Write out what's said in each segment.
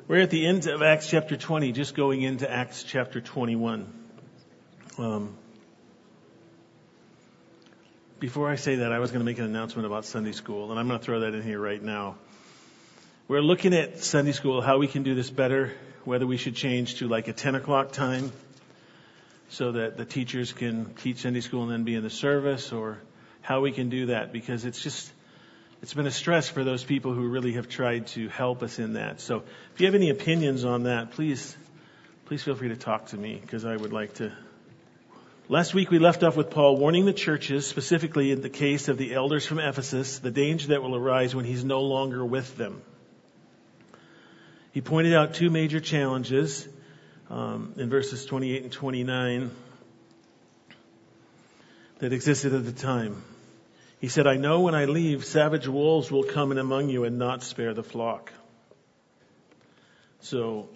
We're at the end of Acts chapter 20, just going into Acts chapter 21. Before I say that, I was going to make an announcement about Sunday school, and I'm going to throw that in here right now. We're looking at Sunday school, how we can do this better, whether we should change to like a 10 o'clock time so that the teachers can teach Sunday school and then be in the service, or how we can do that, because it's been a stress for those people who really have tried to help us in that. So if you have any opinions on that, please feel free to talk to me, because I would like to. Last week we left off with Paul warning the churches, specifically in the case of the elders from Ephesus, the danger that will arise when he's no longer with them. He pointed out two major challenges in verses 28 and 29 that existed at the time. He said, "I know when I leave, savage wolves will come in among you and not spare the flock." So,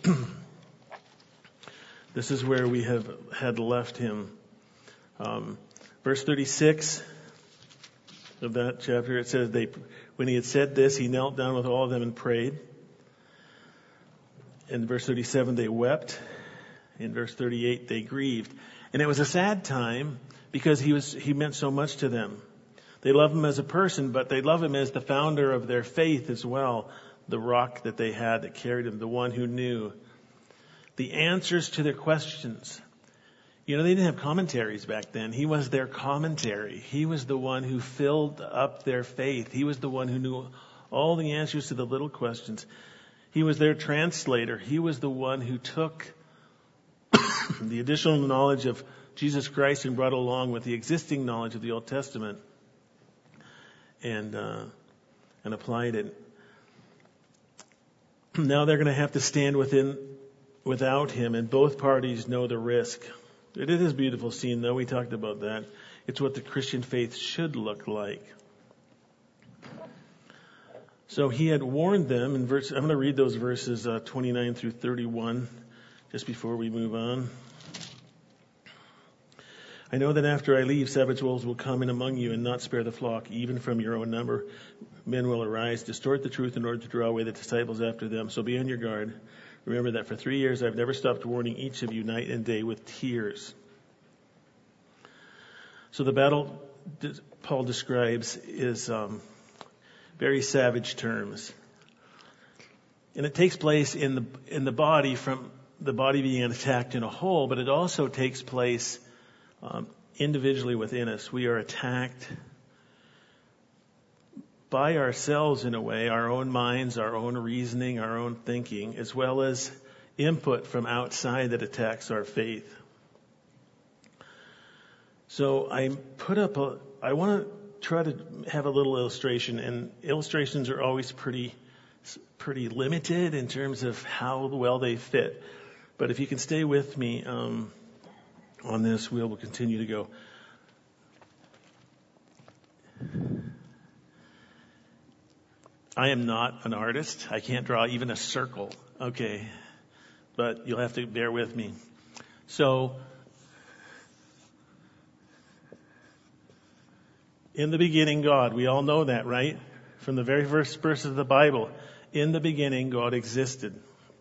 this is where we had left him. Verse 36 of that chapter, it says, when he had said this, he knelt down with all of them and prayed. In verse 37, they wept. In verse 38, they grieved. And it was a sad time because he meant so much to them. They love him as a person, but they love him as the founder of their faith as well. The rock that they had that carried him, the one who knew the answers to their questions. You know, they didn't have commentaries back then. He was their commentary. He was the one who filled up their faith. He was the one who knew all the answers to the little questions. He was their translator. He was the one who took the additional knowledge of Jesus Christ and brought along with the existing knowledge of the Old Testament and applied it. Now they're going to have to stand without him, and both parties know the risk. It is a beautiful scene, though. We talked about that. It's what the Christian faith should look like. So he had warned them I'm going to read those verses 29 through 31 just before we move on. "I know that after I leave, savage wolves will come in among you and not spare the flock. Even from your own number, men will arise, distort the truth in order to draw away the disciples after them. So be on your guard. Remember that for 3 years I've never stopped warning each of you night and day with tears." So the battle Paul describes is very savage terms. And it takes place in the body, from the body being attacked in a whole, but it also takes place individually within us. We are attacked by ourselves in a way, our own minds, our own reasoning, our own thinking, as well as input from outside that attacks our faith. So I want to try to have a little illustration, and illustrations are always pretty limited in terms of how well they fit. But if you can stay with me on this, we'll continue to go. I am not an artist. I can't draw even a circle. Okay. But you'll have to bear with me. So, in the beginning, God. We all know that, right? From the very first verse of the Bible. In the beginning, God existed.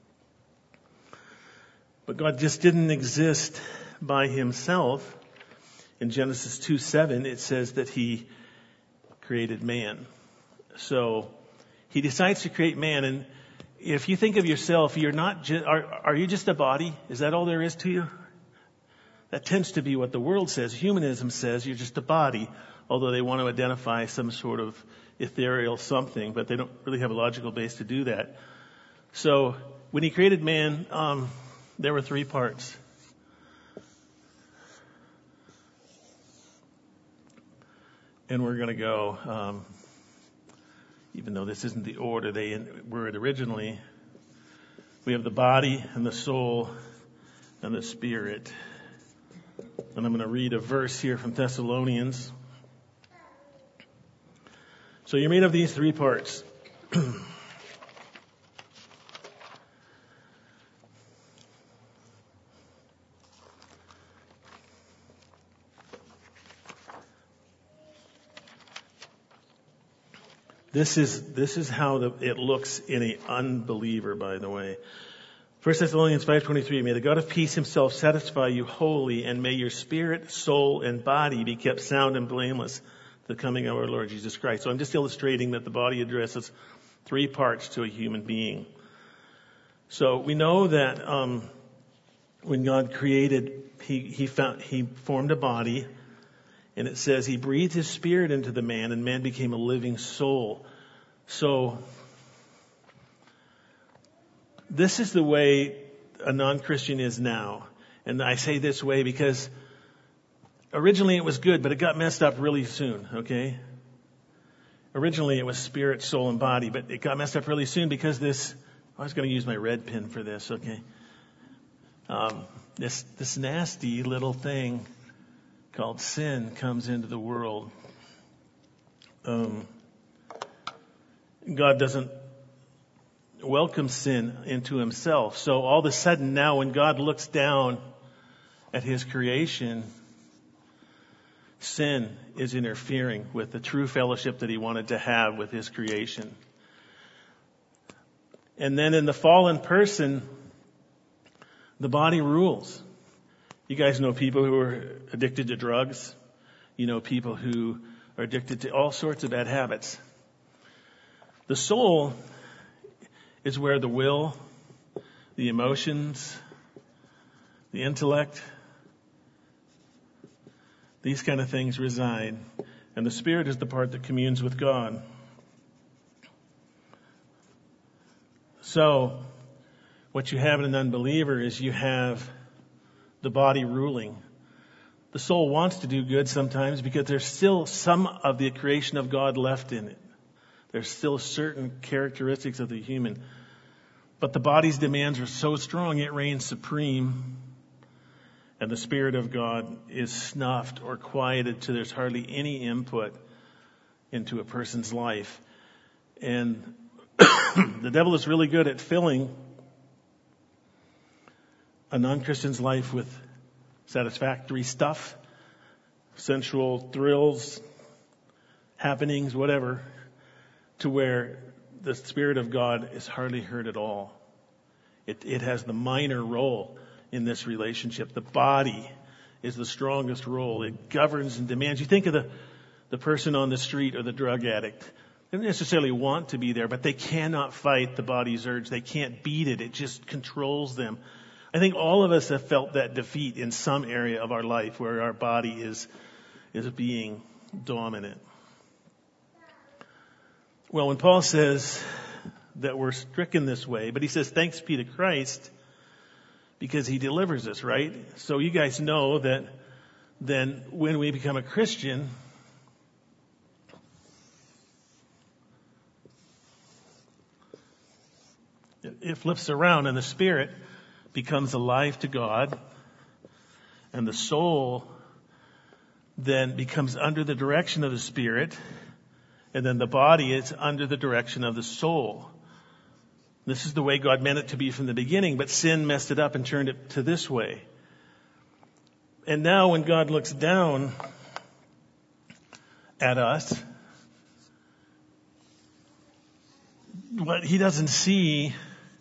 But God just didn't exist by himself. In Genesis 2:7, it says that he created man. So he decides to create man, and if you think of yourself, you're not are you just a body? Is that all there is to you? That tends to be what the world says. Humanism says you're just a body, although they want to identify some sort of ethereal something, but they don't really have a logical base to do that. So when he created man, there were 3 parts. And we're going to go, even though this isn't the order they were in originally, we have the body and the soul and the spirit. And I'm going to read a verse here from Thessalonians. So you're made of these 3 parts. This is how it looks in an unbeliever, by the way. 1 Thessalonians 5:23, may the God of peace himself satisfy you wholly, and may your spirit, soul, and body be kept sound and blameless to the coming of our Lord Jesus Christ. So I'm just illustrating that the body addresses 3 parts to a human being. So we know that when God created, he formed a body, and it says he breathed his spirit into the man, and man became a living soul. So this is the way a non-Christian is now. And I say this way because originally it was good, but it got messed up really soon, okay? Originally it was spirit, soul, and body, but it got messed up really soon because I was going to use my red pen for this, okay? This nasty little thing called sin comes into the world. God doesn't welcome sin into himself. So all of a sudden now when God looks down at his creation, sin is interfering with the true fellowship that he wanted to have with his creation. And then in the fallen person, the body rules. You guys know people who are addicted to drugs. You know people who are addicted to all sorts of bad habits. The soul is where the will, the emotions, the intellect, these kind of things reside. And the spirit is the part that communes with God. So, what you have in an unbeliever is you have the body ruling. The soul wants to do good sometimes because there's still some of the creation of God left in it. There's still certain characteristics of the human. But the body's demands are so strong, it reigns supreme. And the Spirit of God is snuffed or quieted till there's hardly any input into a person's life. And the devil is really good at filling a non-Christian's life with satisfactory stuff, sensual thrills, happenings, whatever, to where the Spirit of God is hardly heard at all. It has the minor role in this relationship. The body is the strongest role. It governs and demands. You think of the person on the street or the drug addict. They don't necessarily want to be there, but they cannot fight the body's urge. They can't beat it. It just controls them. I think all of us have felt that defeat in some area of our life where our body is being dominant. Well, when Paul says that we're stricken this way, but he says thanks be to Christ because he delivers us, right? So you guys know that then when we become a Christian, it flips around and the spirit becomes alive to God, and the soul then becomes under the direction of the spirit, and then the body is under the direction of the soul. This is the way God meant it to be from the beginning, but sin messed it up and turned it to this way. And now when God looks down at us, what he doesn't see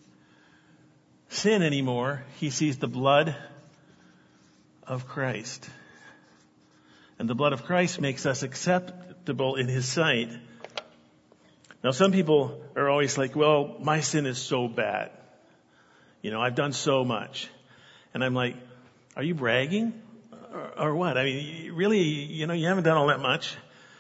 sin anymore. He sees the blood of Christ. And the blood of Christ makes us acceptable in his sight. Now some people are always like, well, my sin is so bad. You know, I've done so much. And I'm like, are you bragging? Or what? I mean, really, you know, you haven't done all that much.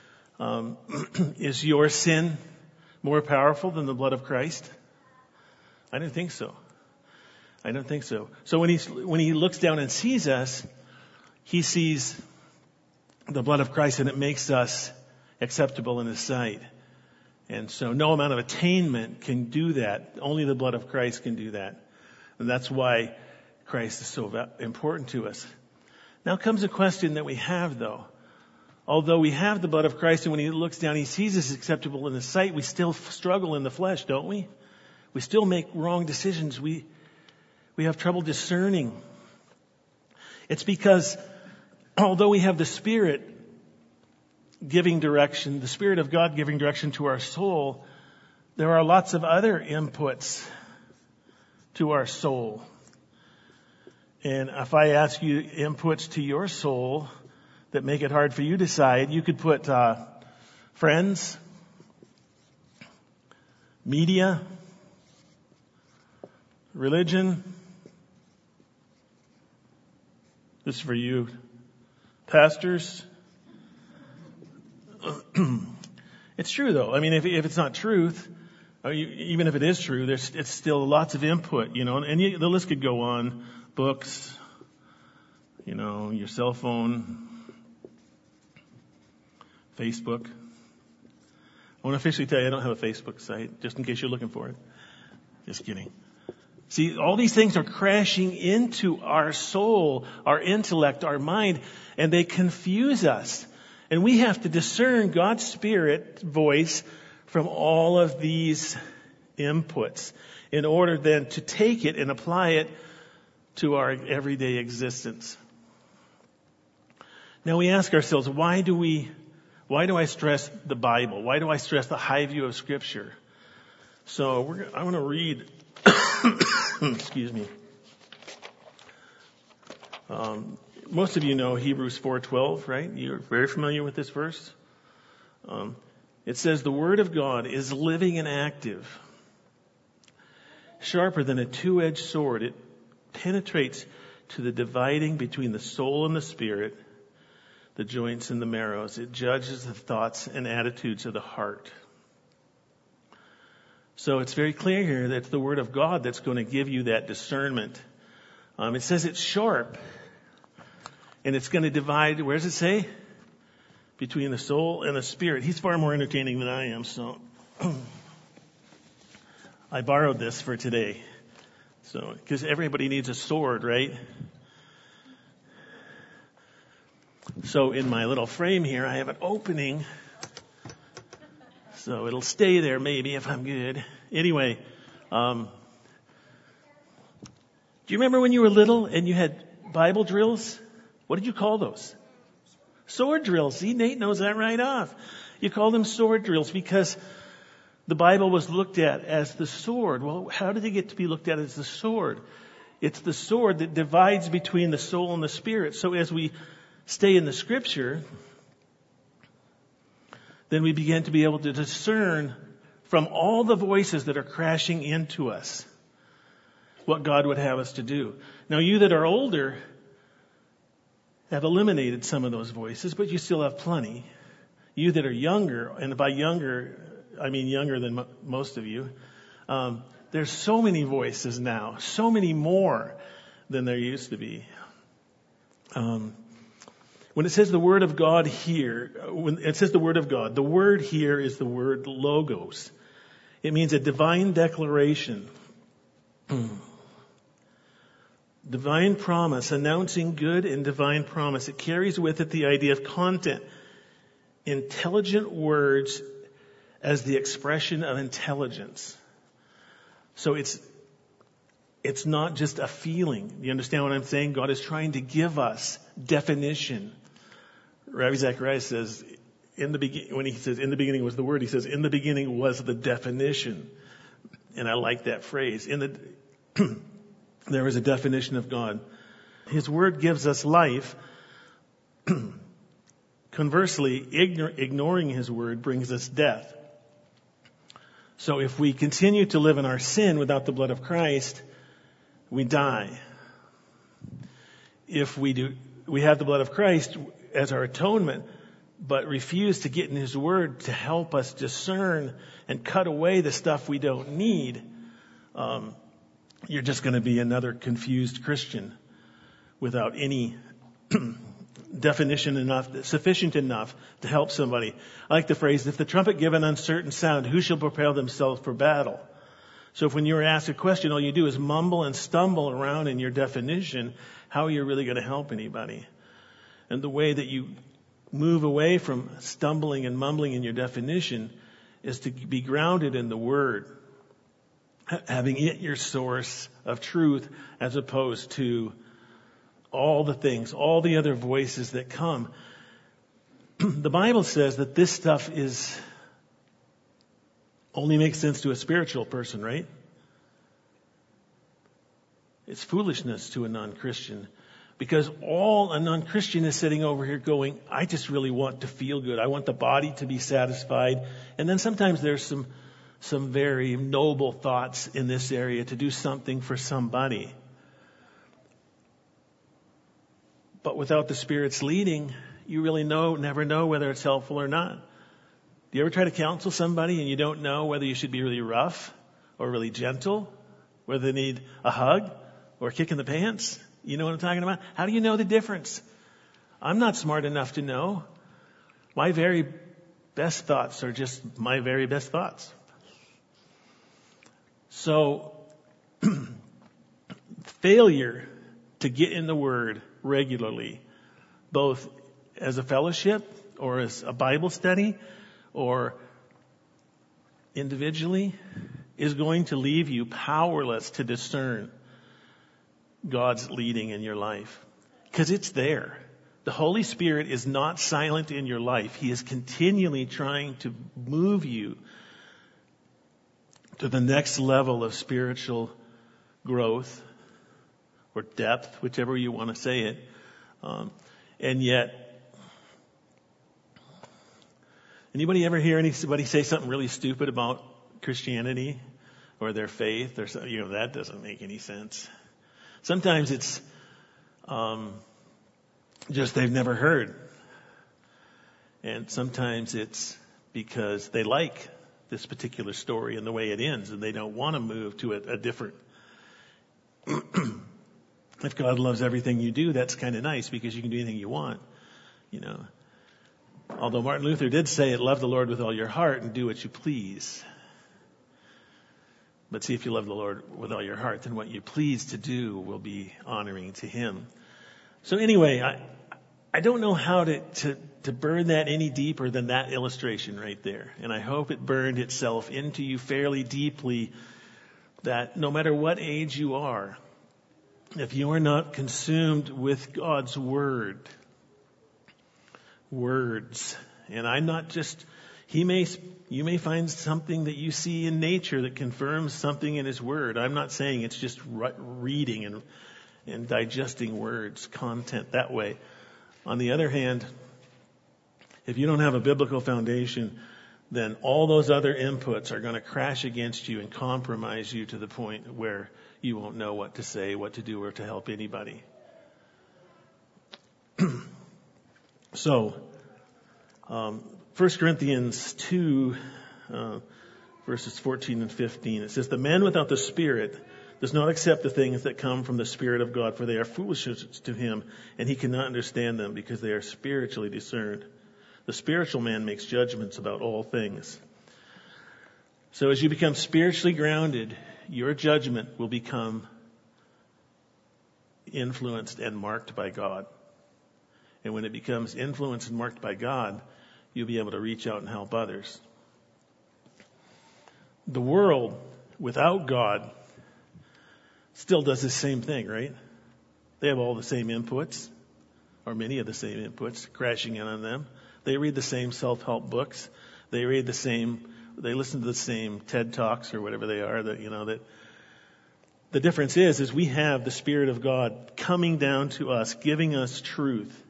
Is your sin more powerful than the blood of Christ? I don't think so. I don't think so. So when he looks down and sees us, he sees the blood of Christ, and it makes us acceptable in his sight. And so no amount of attainment can do that. Only the blood of Christ can do that. And that's why Christ is so important to us. Now comes a question that we have, though. Although we have the blood of Christ, and when he looks down, he sees us acceptable in his sight, we still struggle in the flesh, don't we? We still make wrong decisions. We have trouble discerning. It's because although we have the Spirit, giving direction, the Spirit of God giving direction to our soul, there are lots of other inputs to our soul. And if I ask you inputs to your soul that make it hard for you to decide, you could put friends, media, religion. This is for you, pastors. It's true, though. I mean, if it's not truth, even if it is true, it's still lots of input, and the list could go on. Books, your cell phone, Facebook. I want to officially tell you I don't have a Facebook site, just in case you're looking for it. Just kidding. See, all these things are crashing into our soul, our intellect, our mind, and they confuse us. And we have to discern God's Spirit voice from all of these inputs in order then to take it and apply it to our everyday existence. Now we ask ourselves, why do I stress the Bible? Why do I stress the high view of Scripture? So I want to read, excuse me. Most of you know Hebrews 4:12, right? You're very familiar with this verse. It says, the Word of God is living and active, sharper than a two-edged sword. It penetrates to the dividing between the soul and the spirit, the joints and the marrows. It judges the thoughts and attitudes of the heart. So it's very clear here that it's the Word of God that's going to give you that discernment. It says it's sharp, and it's going to divide, where does it say? Between the soul and the spirit. He's far more entertaining than I am, so I borrowed this for today. So, because everybody needs a sword, right? So in my little frame here, I have an opening. So it'll stay there maybe if I'm good. Anyway, do you remember when you were little and you had Bible drills? What did you call those? Sword drills. See, Nate knows that right off. You call them sword drills because the Bible was looked at as the sword. Well, how did it get to be looked at as the sword? It's the sword that divides between the soul and the spirit. So as we stay in the Scripture, then we begin to be able to discern from all the voices that are crashing into us what God would have us to do. Now, you that are older have eliminated some of those voices, but you still have plenty. You that are younger, and by younger, I mean younger than most of you, there's so many voices now, so many more than there used to be. When it says the Word of God here, when it says the Word of God, the word here is the word logos. It means a divine declaration. Divine promise, announcing good and divine promise. It carries with it the idea of content. Intelligent words as the expression of intelligence. So it's not just a feeling. You understand what I'm saying? God is trying to give us definition. Rabbi Zacharias says, when he says, in the beginning was the Word, he says, in the beginning was the definition. And I like that phrase. There is a definition of God. His Word gives us life. Conversely, ignoring His Word brings us death. So if we continue to live in our sin without the blood of Christ, we die. If we have the blood of Christ as our atonement, but refuse to get in His Word to help us discern and cut away the stuff we don't need, you're just going to be another confused Christian without any definition sufficient enough to help somebody. I like the phrase, if the trumpet give an uncertain sound, who shall prepare themselves for battle? So if when you're asked a question, all you do is mumble and stumble around in your definition, how are you really going to help anybody? And the way that you move away from stumbling and mumbling in your definition is to be grounded in the Word, having it your source of truth as opposed to all the things, all the other voices that come. the Bible says that this stuff only makes sense to a spiritual person, right? It's foolishness to a non-Christian, because all a non-Christian is sitting over here going, I just really want to feel good. I want the body to be satisfied. And then sometimes there's some very noble thoughts in this area to do something for somebody. But without the Spirit's leading, you really never know whether it's helpful or not. Do you ever try to counsel somebody and you don't know whether you should be really rough or really gentle, whether they need a hug or a kick in the pants? You know what I'm talking about? How do you know the difference? I'm not smart enough to know. My very best thoughts are just my very best thoughts. So, failure to get in the Word regularly, both as a fellowship or as a Bible study or individually, is going to leave you powerless to discern God's leading in your life. Because it's there. The Holy Spirit is not silent in your life. He is continually trying to move you to the next level of spiritual growth or depth, whichever you want to say it. And yet, anybody ever hear anybody say something really stupid about Christianity or their faith or something? That doesn't make any sense. Sometimes it's just they've never heard. And sometimes it's because they like this particular story and the way it ends, and they don't want to move to a different. If God loves everything you do, that's kind of nice because you can do anything you want, Although Martin Luther did say it, love the Lord with all your heart and do what you please. But see, if you love the Lord with all your heart, then what you please to do will be honoring to Him. So anyway, I don't know how to burn that any deeper than that illustration right there. And I hope it burned itself into you fairly deeply, that no matter what age you are, if you are not consumed with God's words, and I'm not just, you may find something that you see in nature that confirms something in His Word. I'm not saying it's just reading and digesting words, content that way. On the other hand, if you don't have a biblical foundation, then all those other inputs are going to crash against you and compromise you to the point where you won't know what to say, what to do, or to help anybody. So, 1 Corinthians 2, verses 14 and 15, it says, the man without the Spirit does not accept the things that come from the Spirit of God, for they are foolishness to him, and he cannot understand them because they are spiritually discerned. The spiritual man makes judgments about all things. So as you become spiritually grounded, your judgment will become influenced and marked by God. And when it becomes influenced and marked by God, you'll be able to reach out and help others. The world, without God, still does the same thing, right? They have all the same inputs, or many of the same inputs, crashing in on them. They read the same self-help books. They they listen to the same TED Talks or whatever they are. That the difference is we have the Spirit of God coming down to us, giving us truth,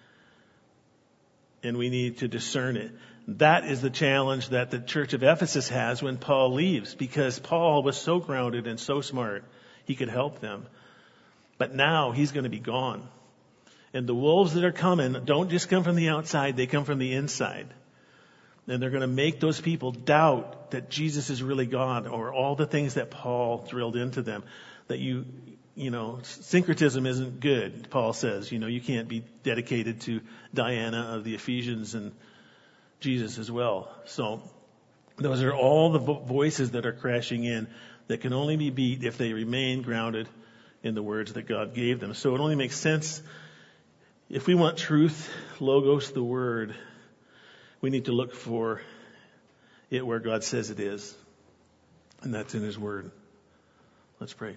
and we need to discern it. That is the challenge that the church of Ephesus has when Paul leaves, because Paul was so grounded and so smart, he could help them. But now he's going to be gone. And the wolves that are coming don't just come from the outside, they come from the inside. And they're going to make those people doubt that Jesus is really God, or all the things that Paul drilled into them. That syncretism isn't good, Paul says. You can't be dedicated to Diana of the Ephesians and Jesus as well. So those are all the voices that are crashing in that can only be beat if they remain grounded in the words that God gave them. So it only makes sense. If we want truth, logos, the word, we need to look for it where God says it is. And that's in His Word. Let's pray.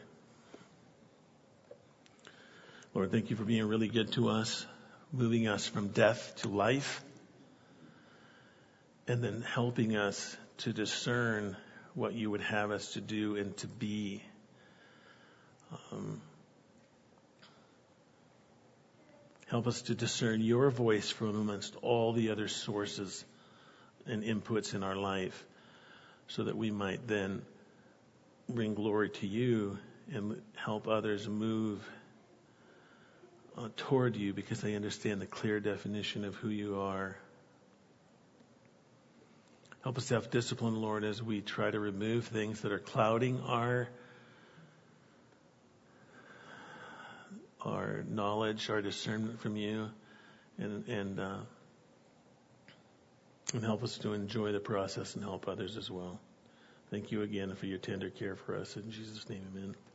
Lord, thank You for being really good to us, moving us from death to life. and then helping us to discern what you would have us to do and to be. Help us to discern your voice from amongst all the other sources and inputs in our life, so that we might then bring glory to you and help others move toward you, because they understand the clear definition of who you are. Help us to have discipline, Lord, as we try to remove things that are clouding our knowledge, our discernment from you, and help us to enjoy the process and help others as well. Thank you again for your tender care for us. In Jesus' name, amen.